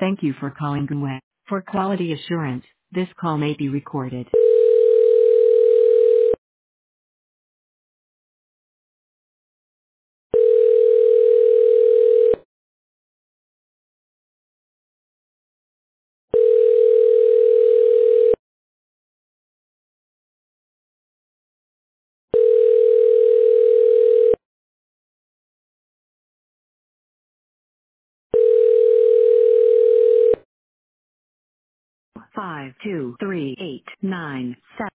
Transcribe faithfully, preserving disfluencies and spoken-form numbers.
Thank you for calling Gunway. For quality assurance, this call may be recorded. Five two three eight nine seven.